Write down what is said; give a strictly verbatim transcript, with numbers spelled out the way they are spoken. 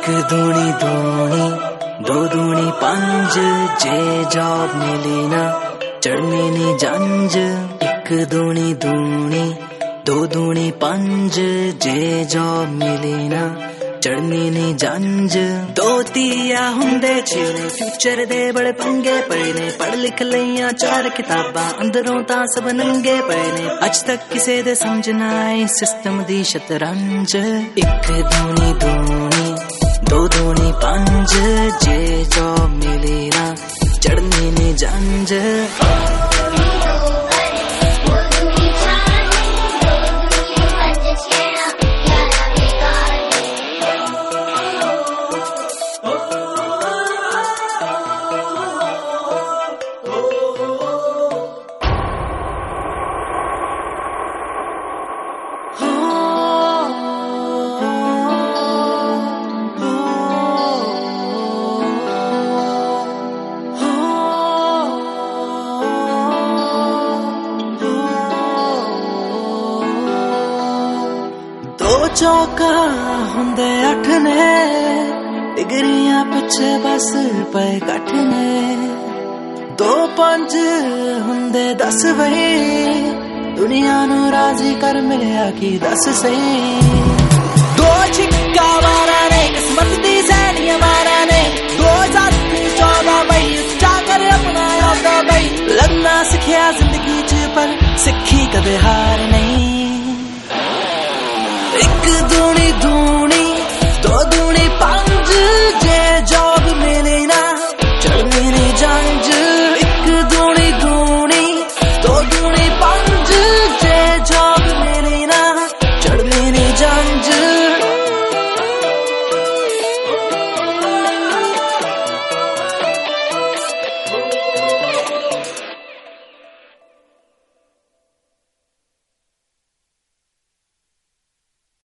एक दूनी दूनी दो दूनी पंज जे जॉब मिली ना चढ़नी नी जंज। एक दूनी दूनी दो दूनी पंज जे जॉब मिली ना चढ़नी नी जंज। दो तीया हुंदे छेने फ्यूचर दे बड़े पंगे पए ने पढ़ लिख लईयां चार किताबां अंदरों तां सब नंगे पए ने अज तक किसे दे समझ ना आई सिस्टम दी शतरंज। एक दूनी दूनी दो दूनी पंज जे जॉब मिली ना चढ़नी नी जंज। चौका हुंदे अठ ने डिगरियां पिछे बस पे कठ ने दो पंज हुंदे दस वही दुनिया नू राजी कर मिलिया की दस सही। दो छिक्का मारा ने किस्मत दी सैनिया मारा ने दो जाती चौदह बई जाकर अपना याद बई लगना सिखिया जिंदगी च पर सिखी कदे हार नहीं।